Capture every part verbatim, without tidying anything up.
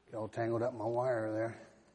Get all tangled up in my wire there.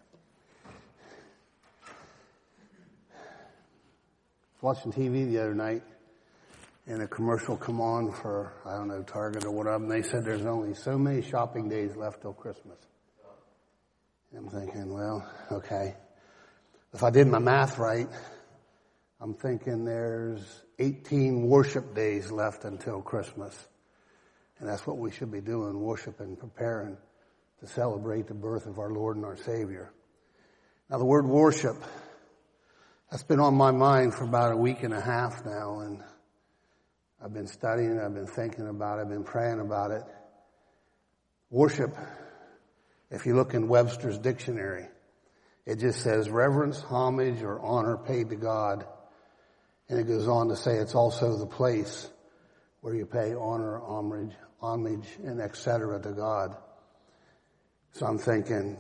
I was watching T V the other night, and a commercial come on for, I don't know, Target or whatever, and they said there's only so many shopping days left till Christmas. And I'm thinking, well, okay. If I did my math right, I'm thinking there's eighteen worship days left until Christmas. And that's what we should be doing, worshiping, preparing to celebrate the birth of our Lord and our Savior. Now the word worship, that's been on my mind for about a week and a half now, and I've been studying, I've been thinking about it, I've been praying about it. Worship, if you look in Webster's dictionary, it just says reverence, homage, or honor paid to God. And it goes on to say it's also the place where you pay honor, homage, homage, and et cetera to God. So I'm thinking,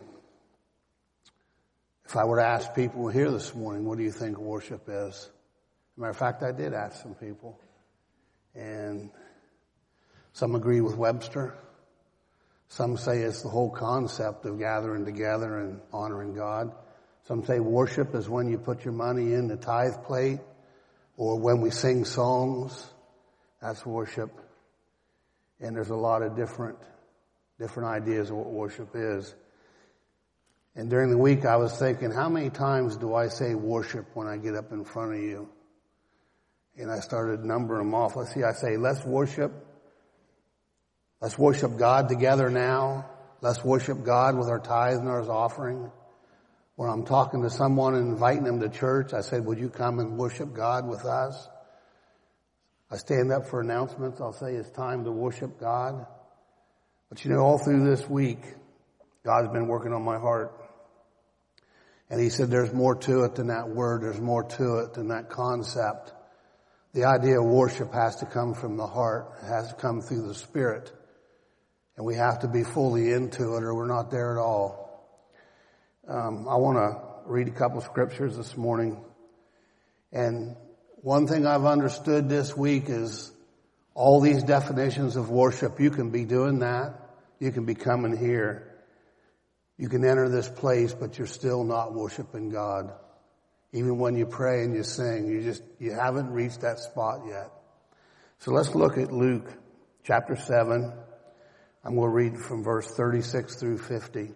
if I were to ask people here this morning, what do you think worship is? As a matter of fact, I did ask some people. And some agree with Webster. Some say it's the whole concept of gathering together and honoring God. Some say worship is when you put your money in the tithe plate, or when we sing songs. That's worship. And there's a lot of different, different ideas of what worship is. And during the week I was thinking, how many times do I say worship when I get up in front of you? And I started numbering them off. Let's see, I say, let's worship. Let's worship God together now. Let's worship God with our tithe and our offering. When I'm talking to someone and inviting them to church, I said, would you come and worship God with us? I stand up for announcements. I'll say it's time to worship God. But you know, all through this week, God's been working on my heart. And he said there's more to it than that word. There's more to it than that concept. The idea of worship has to come from the heart. It has to come through the Spirit. And we have to be fully into it or we're not there at all. Um, I want to read a couple scriptures this morning. And one thing I've understood this week is all these definitions of worship. You can be doing that. You can be coming here. You can enter this place, but you're still not worshiping God. Even when you pray and you sing, you just, you haven't reached that spot yet. So let's look at Luke chapter seven. I'm going to read from verse thirty-six through fifty.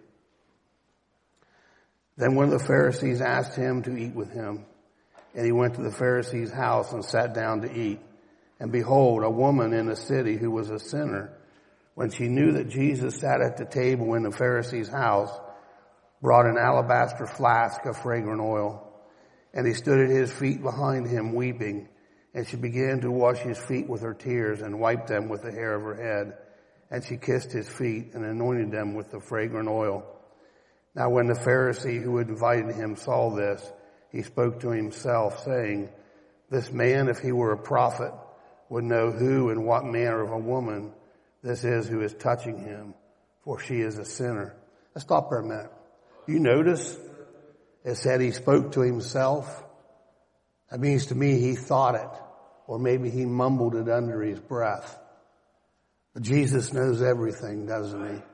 Then one of the Pharisees asked him to eat with him, and he went to the Pharisee's house and sat down to eat. And behold, a woman in the city who was a sinner, when she knew that Jesus sat at the table in the Pharisee's house, brought an alabaster flask of fragrant oil. And he stood at his feet behind him weeping, and she began to wash his feet with her tears and wiped them with the hair of her head. And she kissed his feet and anointed them with the fragrant oil. Now when the Pharisee who had invited him saw this, he spoke to himself, saying, this man, if he were a prophet, would know who and what manner of a woman this is who is touching him, for she is a sinner. Let's stop for a minute. You notice it said he spoke to himself. That means to me he thought it, or maybe he mumbled it under his breath. But Jesus knows everything, doesn't he?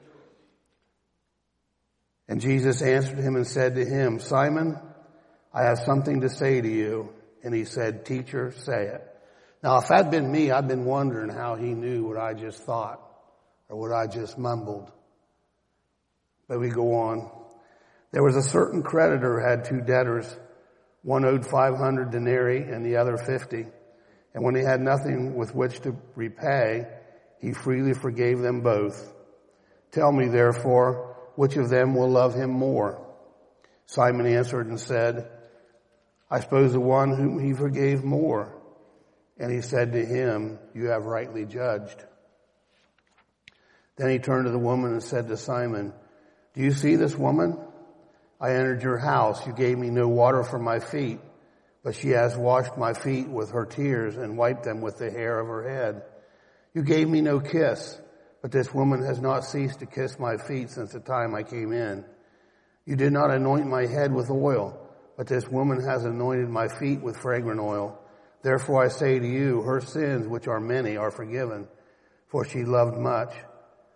And Jesus answered him and said to him, Simon, I have something to say to you. And he said, Teacher, say it. Now, if that'd been me, I'd been wondering how he knew what I just thought or what I just mumbled. But we go on. There was a certain creditor who had two debtors. One owed five hundred denarii and the other fifty. And when he had nothing with which to repay, he freely forgave them both. Tell me, therefore, which of them will love him more? Simon answered and said, I suppose the one whom he forgave more. And he said to him, you have rightly judged. Then he turned to the woman and said to Simon, do you see this woman? I entered your house. You gave me no water for my feet, but she has washed my feet with her tears and wiped them with the hair of her head. You gave me no kiss, but this woman has not ceased to kiss my feet since the time I came in. You did not anoint my head with oil, but this woman has anointed my feet with fragrant oil. Therefore I say to you, her sins, which are many, are forgiven, for she loved much.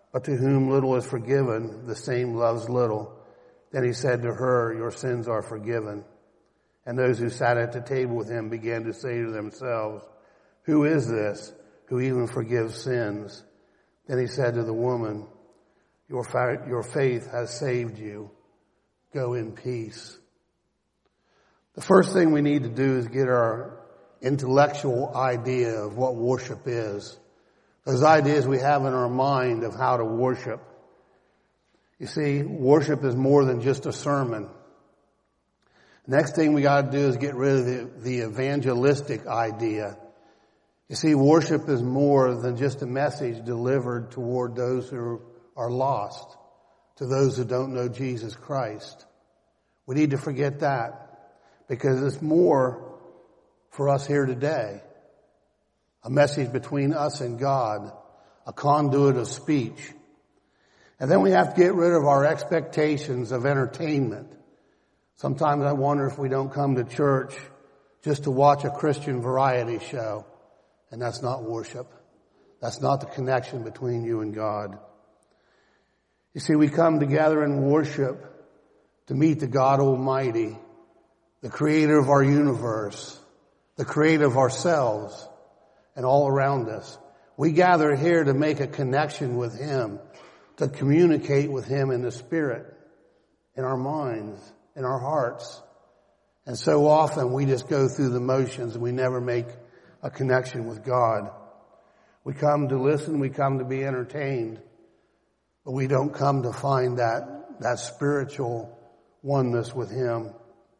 But to whom little is forgiven, the same loves little. Then he said to her, your sins are forgiven. And those who sat at the table with him began to say to themselves, who is this who even forgives sins? Then he said to the woman, your, fa- your faith has saved you. Go in peace. The first thing we need to do is get our intellectual idea of what worship is. Those ideas we have in our mind of how to worship. You see, worship is more than just a sermon. Next thing we got to do is get rid of the, the evangelistic idea. You see, worship is more than just a message delivered toward those who are lost, to those who don't know Jesus Christ. We need to forget that, because it's more for us here today. A message between us and God, a conduit of speech. And then we have to get rid of our expectations of entertainment. Sometimes I wonder if we don't come to church just to watch a Christian variety show. And that's not worship. That's not the connection between you and God. You see, we come together in worship to meet the God Almighty, the creator of our universe, the creator of ourselves, and all around us. We gather here to make a connection with him, to communicate with him in the spirit, in our minds, in our hearts. And so often we just go through the motions and we never make a connection with God. We come to listen, we come to be entertained, but we don't come to find that, that spiritual oneness with him.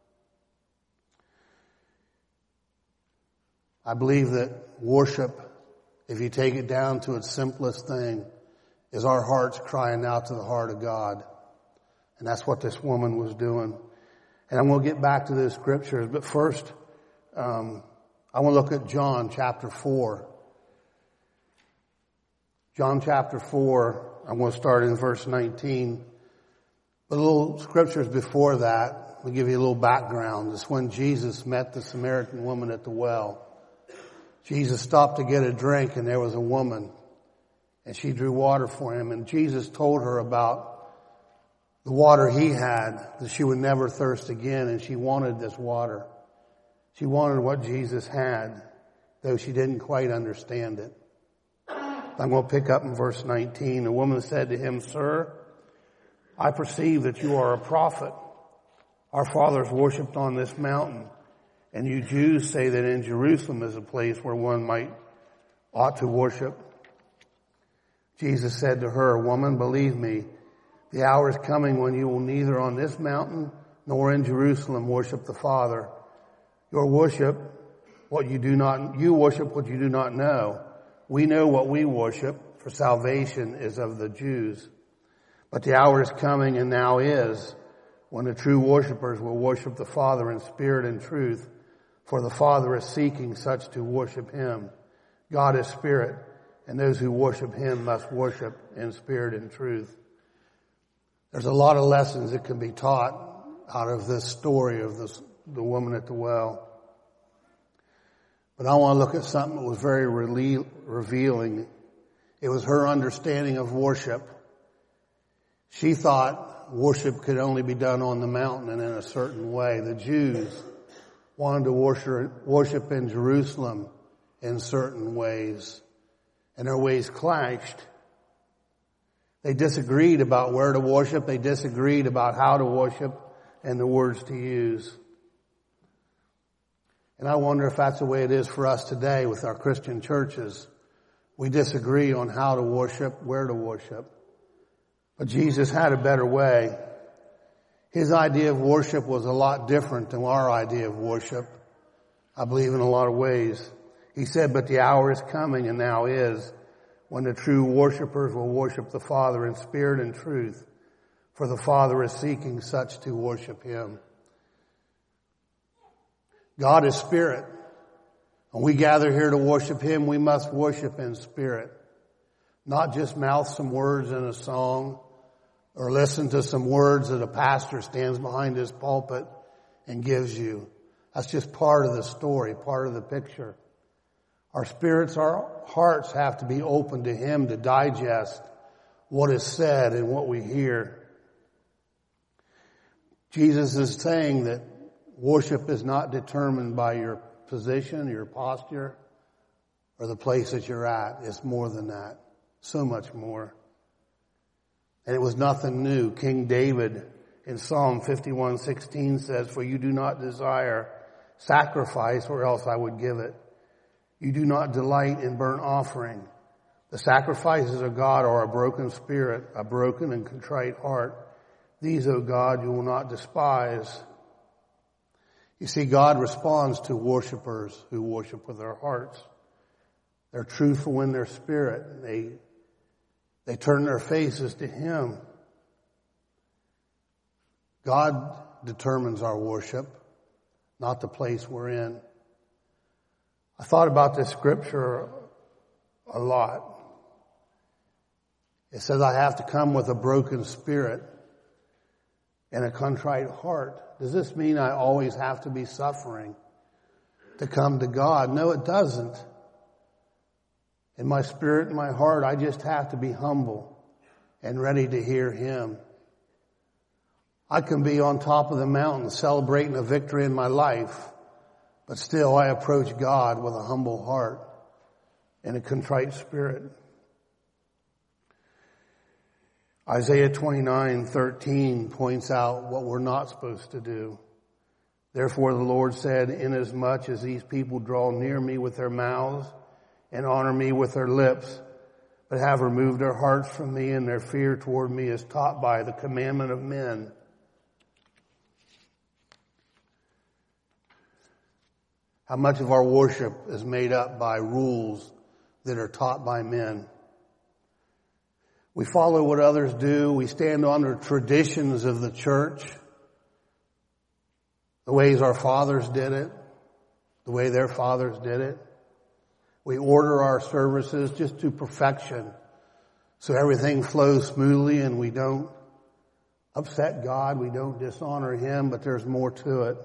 I believe that worship, if you take it down to its simplest thing, is our hearts crying out to the heart of God. And that's what this woman was doing. And I'm going to get back to those scriptures, but first, um, I want to look at John chapter four. John chapter four, I'm going to start in verse nineteen. The little scriptures before that, I'll give you a little background. It's when Jesus met the Samaritan woman at the well. Jesus stopped to get a drink, and there was a woman, and she drew water for him. And Jesus told her about the water he had, that she would never thirst again, and she wanted this water. She wanted what Jesus had, though she didn't quite understand it. I'm going to pick up in verse nineteen. The woman said to him, Sir, I perceive that you are a prophet. Our fathers worshipped on this mountain, and you Jews say that in Jerusalem is a place where one might ought to worship. Jesus said to her, Woman, believe me, the hour is coming when you will neither on this mountain nor in Jerusalem worship the Father. Your worship, what you do not, you worship what you do not know. We know what we worship, for salvation is of the Jews. But the hour is coming, and now is, when the true worshipers will worship the Father in spirit and truth, for the Father is seeking such to worship him. God is spirit, and those who worship him must worship in spirit and truth. There's a lot of lessons that can be taught out of this story of this, the woman at the well. But I want to look at something that was very rele- revealing. It was her understanding of worship. She thought worship could only be done on the mountain and in a certain way. The Jews wanted to worship, worship in Jerusalem in certain ways, and their ways clashed. They disagreed about where to worship. They disagreed about how to worship and the words to use. And I wonder if that's the way it is for us today with our Christian churches. We disagree on how to worship, where to worship. But Jesus had a better way. His idea of worship was a lot different than our idea of worship, I believe, in a lot of ways. He said, but the hour is coming, and now is, when the true worshipers will worship the Father in spirit and truth, for the Father is seeking such to worship him. God is spirit. When we gather here to worship him, we must worship in spirit. Not just mouth some words in a song or listen to some words that a pastor stands behind his pulpit and gives you. That's just part of the story, part of the picture. Our spirits, our hearts have to be open to him to digest what is said and what we hear. Jesus is saying that worship is not determined by your position, your posture, or the place that you're at. It's more than that. So much more. And it was nothing new. King David in Psalm fifty-one sixteen says, "For you do not desire sacrifice, or else I would give it. You do not delight in burnt offering. The sacrifices of God are a broken spirit, a broken and contrite heart. These, O God, you will not despise." You see, God responds to worshipers who worship with their hearts. They're truthful in their spirit. They, they turn their faces to Him. God determines our worship, not the place we're in. I thought about this scripture a lot. It says, I have to come with a broken spirit and a contrite heart. Does this mean I always have to be suffering to come to God? No, it doesn't. In my spirit and my heart, I just have to be humble and ready to hear Him. I can be on top of the mountain celebrating a victory in my life, but still I approach God with a humble heart and a contrite spirit. Isaiah twenty-nine thirteen points out what we're not supposed to do. Therefore the Lord said, "Inasmuch as these people draw near me with their mouths and honor me with their lips, but have removed their hearts from me, and their fear toward me is taught by the commandment of men." How much of our worship is made up by rules that are taught by men? We follow what others do. We stand on the traditions of the church, the ways our fathers did it, the way their fathers did it. We order our services just to perfection so everything flows smoothly and we don't upset God, we don't dishonor Him, but there's more to it.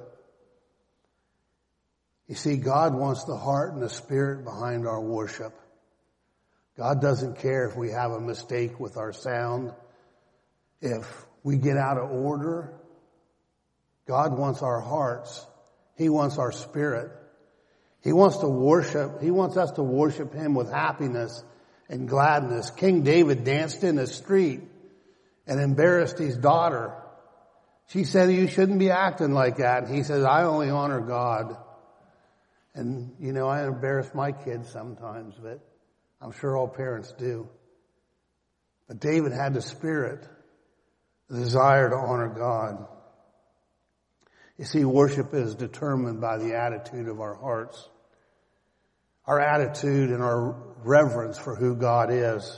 You see, God wants the heart and the spirit behind our worship. God doesn't care if we have a mistake with our sound, if we get out of order. God wants our hearts. He wants our spirit. He wants to worship. He wants us to worship Him with happiness and gladness. King David danced in the street and embarrassed his daughter. She said, "You shouldn't be acting like that." And he says, "I only honor God." And, you know, I embarrass my kids sometimes, but I'm sure all parents do. But David had the spirit, the desire to honor God. You see, worship is determined by the attitude of our hearts. Our attitude and our reverence for who God is.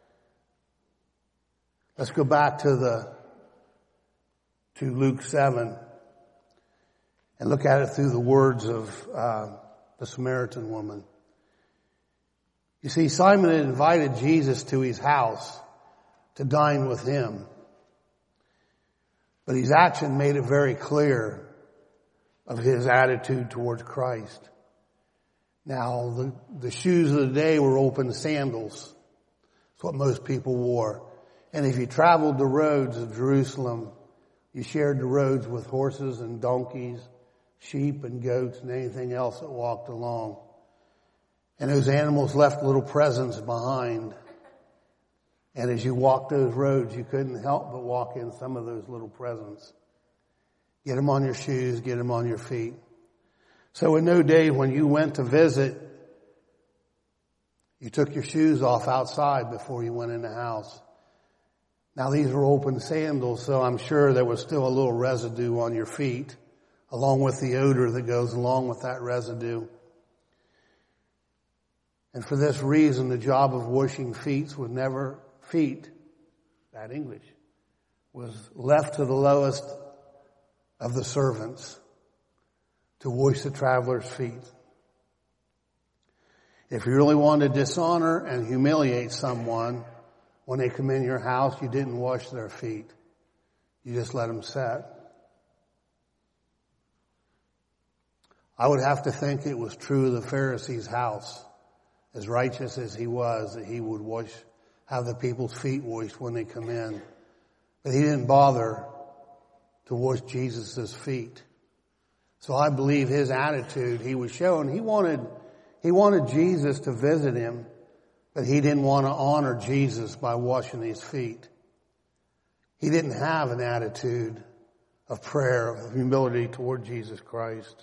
Let's go back to the, to Luke seven and look at it through the words of, uh, the Samaritan woman. You see, Simon had invited Jesus to his house to dine with him. But his action made it very clear of his attitude towards Christ. Now, the, the shoes of the day were open sandals. That's what most people wore. And if you traveled the roads of Jerusalem, you shared the roads with horses and donkeys, sheep and goats, and anything else that walked along. And those animals left little presents behind. And as you walked those roads, you couldn't help but walk in some of those little presents. Get them on your shoes, get them on your feet. So in those days when you went to visit, you took your shoes off outside before you went in the house. Now these were open sandals, so I'm sure there was still a little residue on your feet, along with the odor that goes along with that residue. And for this reason, the job of washing feet was never, feet, bad English, was left to the lowest of the servants to wash the traveler's feet. If you really wanted to dishonor and humiliate someone when they come in your house, you didn't wash their feet. You just let them sit. I would have to think it was true of the Pharisee's house, as righteous as he was, that he would wash have the people's feet washed when they come in. But he didn't bother to wash Jesus' feet. So I believe his attitude he was showing, he wanted, he wanted Jesus to visit him, but he didn't want to honor Jesus by washing his feet. He didn't have an attitude of prayer, of humility toward Jesus Christ.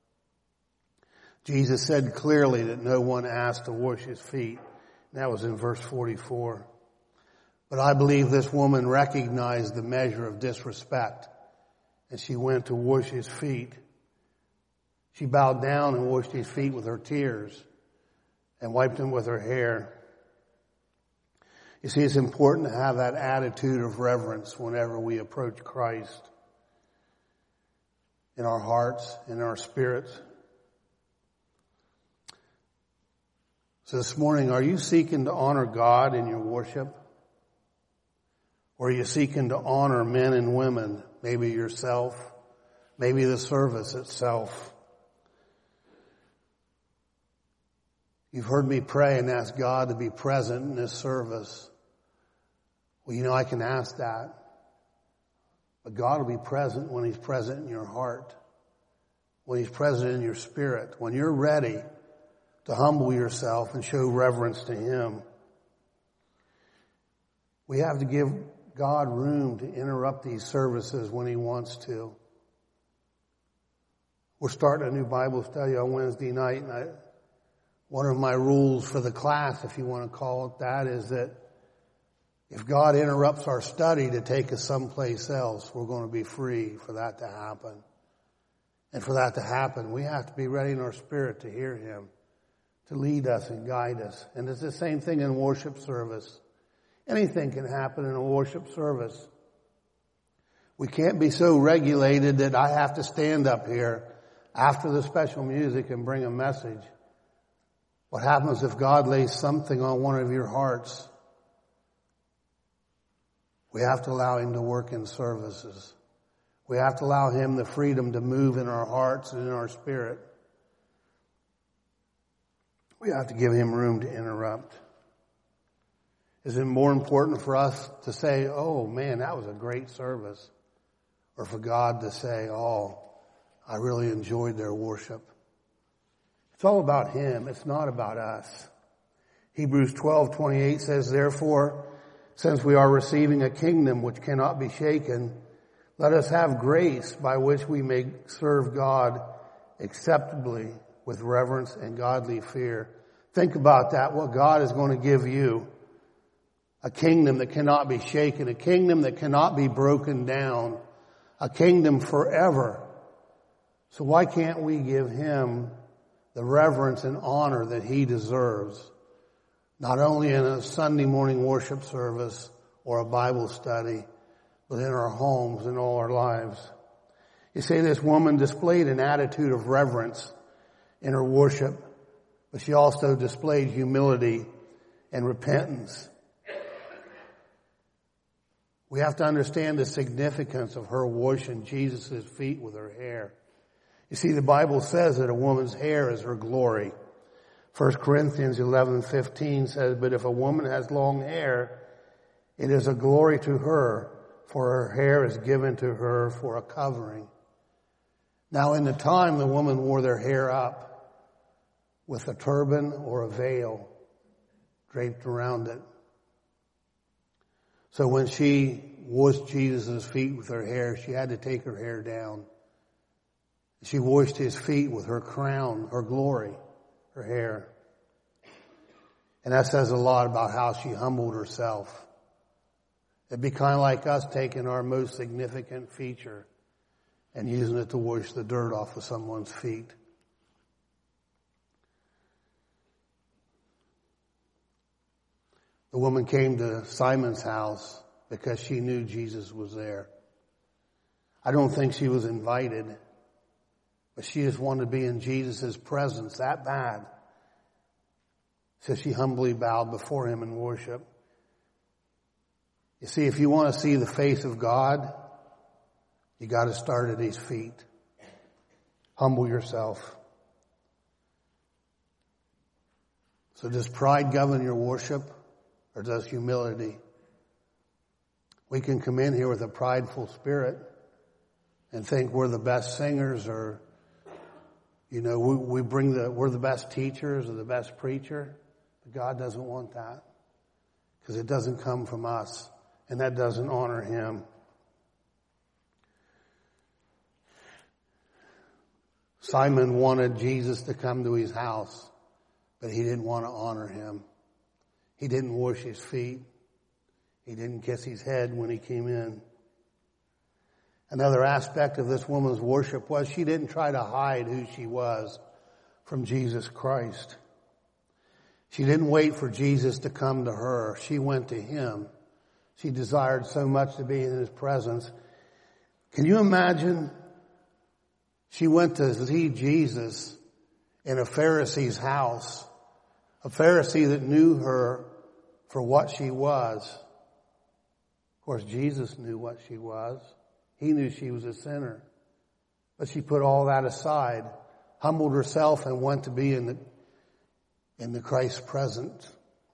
Jesus said clearly that no one asked to wash his feet. And that was in verse forty-four. But I believe this woman recognized the measure of disrespect, and she went to wash his feet. She bowed down and washed his feet with her tears and wiped them with her hair. You see, it's important to have that attitude of reverence whenever we approach Christ in our hearts, in our spirits. So this morning, are you seeking to honor God in your worship? Or are you seeking to honor men and women, maybe yourself, maybe the service itself? You've heard me pray and ask God to be present in this service. Well, you know, I can ask that. But God will be present when he's present in your heart, when he's present in your spirit, when you're ready to humble yourself and show reverence to him. We have to give God room to interrupt these services when he wants to. We're starting a new Bible study on Wednesday night, and I, one of my rules for the class, if you want to call it that, is that if God interrupts our study to take us someplace else, we're going to be free for that to happen. And for that to happen, we have to be ready in our spirit to hear him, to lead us and guide us. And it's the same thing in worship service. Anything can happen in a worship service. We can't be so regulated that I have to stand up here after the special music and bring a message. What happens if God lays something on one of your hearts? We have to allow him to work in services. We have to allow him the freedom to move in our hearts and in our spirit. We have to give him room to interrupt. Is it more important for us to say, oh man, that was a great service? Or for God to say, oh, I really enjoyed their worship? It's all about him. It's not about us. Hebrews twelve twenty-eight says, therefore, since we are receiving a kingdom which cannot be shaken, let us have grace by which we may serve God acceptably with reverence and godly fear. Think about that, what God is going to give you. A kingdom that cannot be shaken, a kingdom that cannot be broken down, a kingdom forever. So why can't we give him the reverence and honor that he deserves? Not only in a Sunday morning worship service or a Bible study, but in our homes and all our lives. You see, this woman displayed an attitude of reverence in her worship, but she also displayed humility and repentance. We have to understand the significance of her washing Jesus' feet with her hair. You see, the Bible says that a woman's hair is her glory. First Corinthians eleven fifteen says, but if a woman has long hair, it is a glory to her, for her hair is given to her for a covering. Now in the time, the woman wore their hair up with a turban or a veil draped around it. So when she washed Jesus' feet with her hair, she had to take her hair down. She washed his feet with her crown, her glory, her hair. And that says a lot about how she humbled herself. It'd be kind of like us taking our most significant feature and using it to wash the dirt off of someone's feet. The woman came to Simon's house because she knew Jesus was there. I don't think she was invited, but she just wanted to be in Jesus' presence that bad. So she humbly bowed before him in worship. You see, if you want to see the face of God, you got to start at his feet. Humble yourself. So does pride govern your worship? or does humility? We can come in here with a prideful spirit and think we're the best singers, or, you know, we, we bring the, we're the best teachers or the best preacher. But God doesn't want that, because it doesn't come from us, and that doesn't honor Him. Simon wanted Jesus to come to his house, but he didn't want to honor Him. He didn't wash His feet. He didn't kiss His head when He came in. Another aspect of this woman's worship was she didn't try to hide who she was from Jesus Christ. She didn't wait for Jesus to come to her. She went to Him. She desired so much to be in His presence. Can you imagine? She went to see Jesus in a Pharisee's house, a Pharisee that knew her for what she was. Of course, Jesus knew what she was. He knew she was a sinner. But she put all that aside, humbled herself, and went to be in the, in the Christ's presence.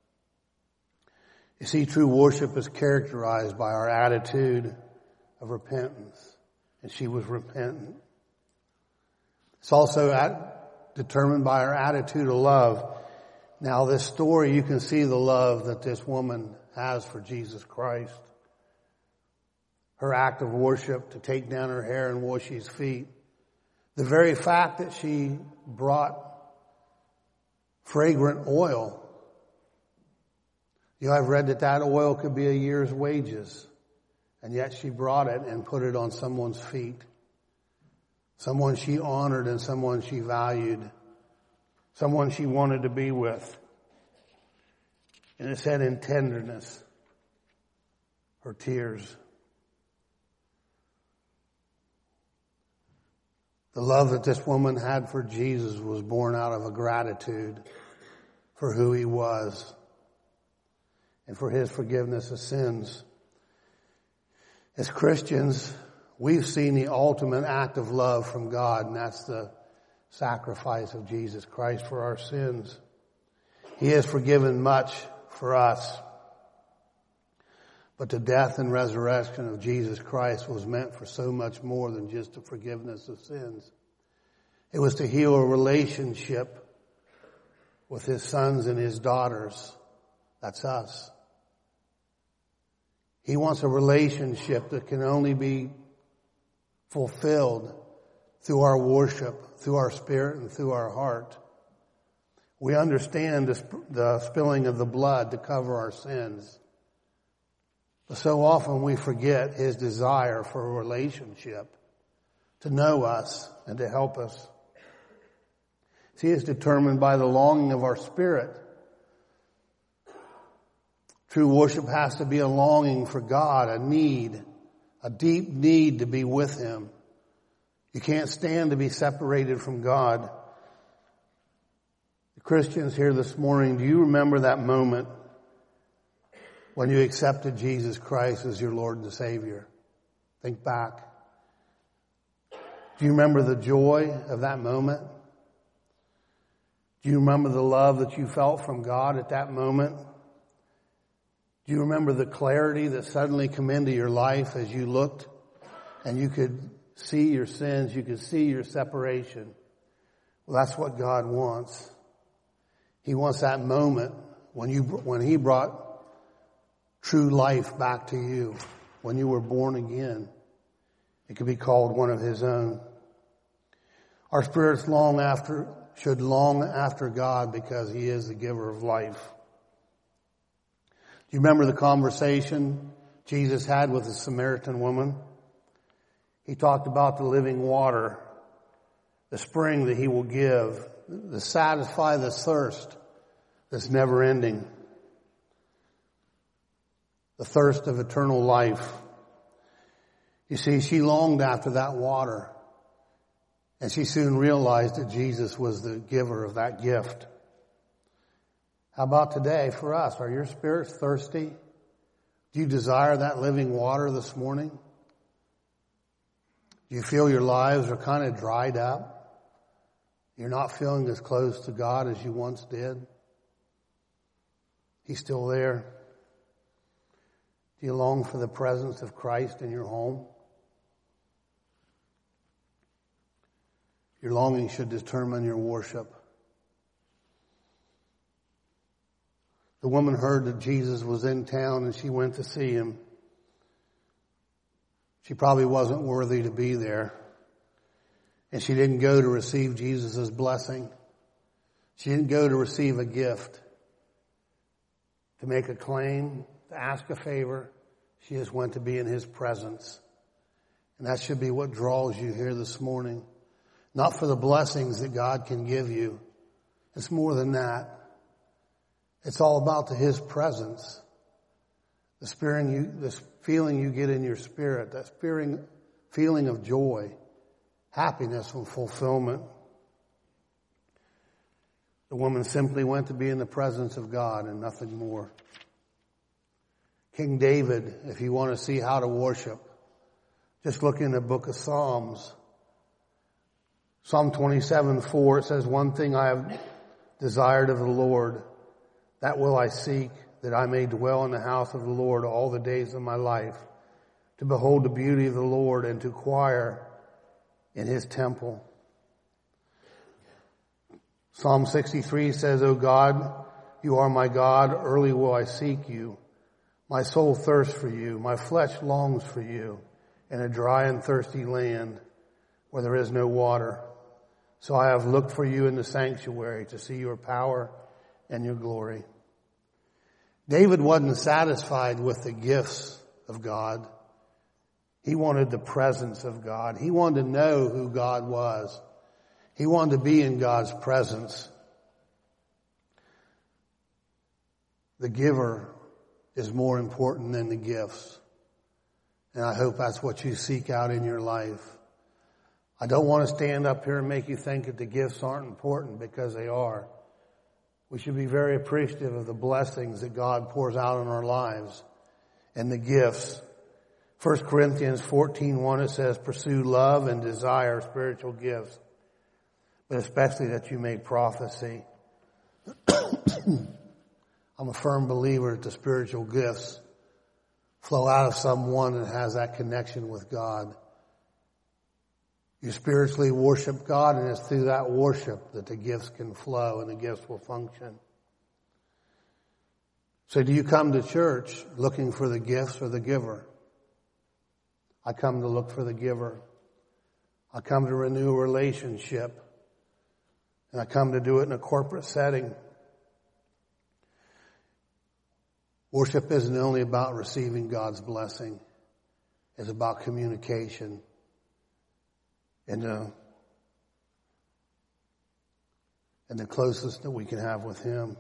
You see, true worship is characterized by our attitude of repentance. And she was repentant. It's also at, determined by our attitude of love. Now, this story, you can see the love that this woman has for Jesus Christ. Her act of worship to take down her hair and wash His feet. The very fact that she brought fragrant oil. You know, I've read that that oil could be a year's wages. And yet she brought it and put it on someone's feet. Someone she honored and someone she valued. Someone she wanted to be with. And it said in tenderness, her tears. The love that this woman had for Jesus was born out of a gratitude for who He was and for His forgiveness of sins. As Christians, we've seen the ultimate act of love from God, and that's the sacrifice of Jesus Christ for our sins. He has forgiven much for us. But the death and resurrection of Jesus Christ was meant for so much more than just the forgiveness of sins. It was to heal a relationship with His sons and His daughters. That's us. He wants a relationship that can only be fulfilled through our worship, through our spirit, and through our heart. We understand the, sp- the spilling of the blood to cover our sins. But so often we forget His desire for a relationship, to know us and to help us. See, it's determined by the longing of our spirit. True worship has to be a longing for God, a need, a deep need to be with Him. You can't stand to be separated from God. The Christians here this morning, do you remember that moment when you accepted Jesus Christ as your Lord and Savior? Think back. Do you remember the joy of that moment? Do you remember the love that you felt from God at that moment? Do you remember the clarity that suddenly came into your life as you looked and you could see your sins, you could see your separation? Well, that's what God wants. He wants that moment when you, when He brought true life back to you, when you were born again. It could be called one of His own. Our spirits long after, should long after God because He is the giver of life. Do you remember the conversation Jesus had with the Samaritan woman? He talked about the living water, the spring that He will give, to satisfy the thirst that's never ending. The thirst of eternal life. You see, she longed after that water. And she soon realized that Jesus was the giver of that gift. How about today for us? Are your spirits thirsty? Do you desire that living water this morning? Do you feel your lives are kind of dried up? You're not feeling as close to God as you once did? He's still there. Do you long for the presence of Christ in your home? Your longing should determine your worship. The woman heard that Jesus was in town and she went to see him. She probably wasn't worthy to be there. And she didn't go to receive Jesus' blessing. She didn't go to receive a gift, to make a claim, to ask a favor. She just went to be in his presence. And that should be what draws you here this morning. Not for the blessings that God can give you. It's more than that. It's all about the his presence. The feeling you, this feeling you get in your spirit, that feeling, feeling of joy, happiness and fulfillment. The woman simply went to be in the presence of God and nothing more. King David, if you want to see how to worship, just look in the book of Psalms. Psalm twenty-seven four, it says, one thing I have desired of the Lord, that will I seek, that I may dwell in the house of the Lord all the days of my life, to behold the beauty of the Lord and to inquire in his temple. Psalm sixty-three says, O God, you are my God, early will I seek you. My soul thirsts for you, my flesh longs for you, in a dry and thirsty land where there is no water. So I have looked for you in the sanctuary to see your power and your glory. David wasn't satisfied with the gifts of God. He wanted the presence of God. He wanted to know who God was. He wanted to be in God's presence. The giver is more important than the gifts. And I hope that's what you seek out in your life. I don't want to stand up here and make you think that the gifts aren't important, because they are. We should be very appreciative of the blessings that God pours out in our lives and the gifts. First Corinthians fourteen one, it says, pursue love and desire spiritual gifts, but especially that you may prophecy. I'm a firm believer that the spiritual gifts flow out of someone that has that connection with God. You spiritually worship God, and it's through that worship that the gifts can flow and the gifts will function. So do you come to church looking for the gifts or the giver? I come to look for the giver. I come to renew a relationship. And I come to do it in a corporate setting. Worship isn't only about receiving God's blessing. It's about communication. And, uh, and the closest that we can have with him.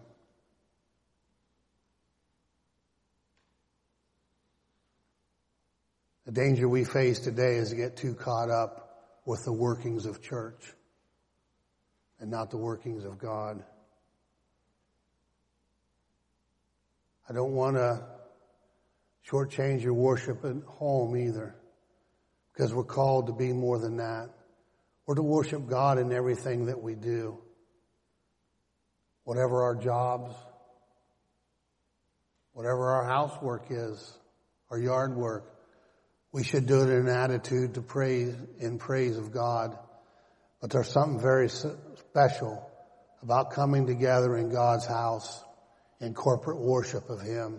The danger we face today is to get too caught up with the workings of church and not the workings of God. I don't want to shortchange your worship at home either, because we're called to be more than that. We're to worship God in everything that we do. Whatever our jobs, whatever our housework is, our yard work, we should do it in an attitude to praise, in praise of God. But there's something very special about coming together in God's house in corporate worship of him.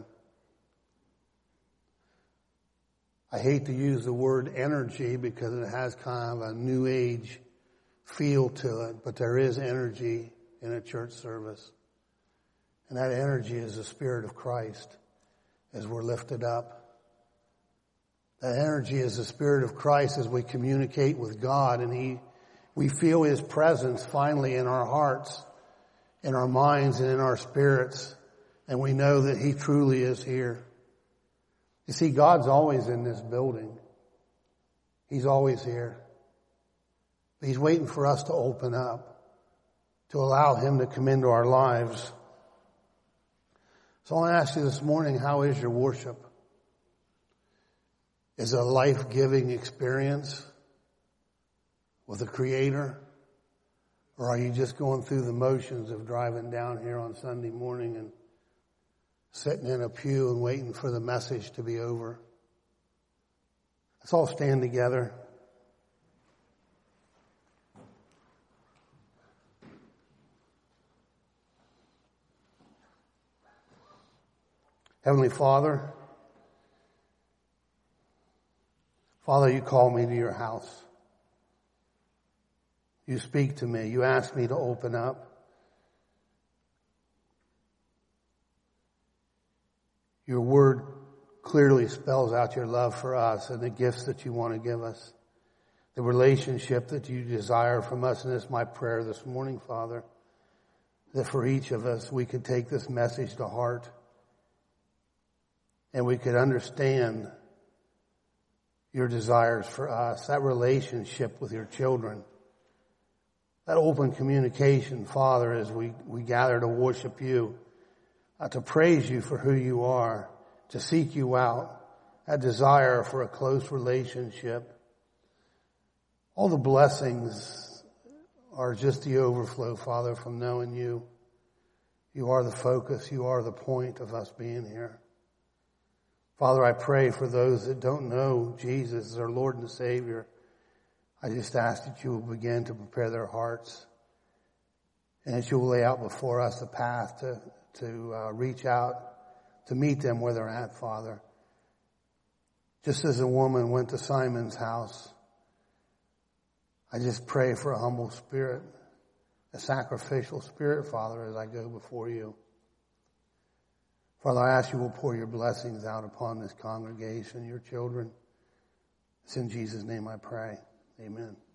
I hate to use the word energy because it has kind of a new age feel to it, but there is energy in a church service. And that energy is the Spirit of Christ as we're lifted up. That energy is the Spirit of Christ as we communicate with God, and he, we feel his presence finally in our hearts, in our minds, and in our spirits. And we know that he truly is here. You see, God's always in this building. He's always here. But he's waiting for us to open up, to allow him to come into our lives. So I want to ask you this morning, how is your worship? Is it a life-giving experience with the Creator? Or are you just going through the motions of driving down here on Sunday morning and sitting in a pew and waiting for the message to be over. Let's all stand together. Heavenly Father, Father, you call me to your house. You speak to me. You ask me to open up. Your word clearly spells out your love for us and the gifts that you want to give us, the relationship that you desire from us. And it's my prayer this morning, Father, that for each of us, we could take this message to heart and we could understand your desires for us, that relationship with your children, that open communication, Father, as we, we gather to worship you, uh, to praise you for who you are, to seek you out, that desire for a close relationship. All the blessings are just the overflow, Father, from knowing you. You are the focus. You are the point of us being here. Father, I pray for those that don't know Jesus as our Lord and Savior. I just ask that you will begin to prepare their hearts and that you will lay out before us the path to, to uh, reach out, to meet them where they're at, Father. Just as a woman went to Simon's house, I just pray for a humble spirit, a sacrificial spirit, Father, as I go before you. Father, I ask you will pour your blessings out upon this congregation, your children. It's in Jesus' name I pray. Amen.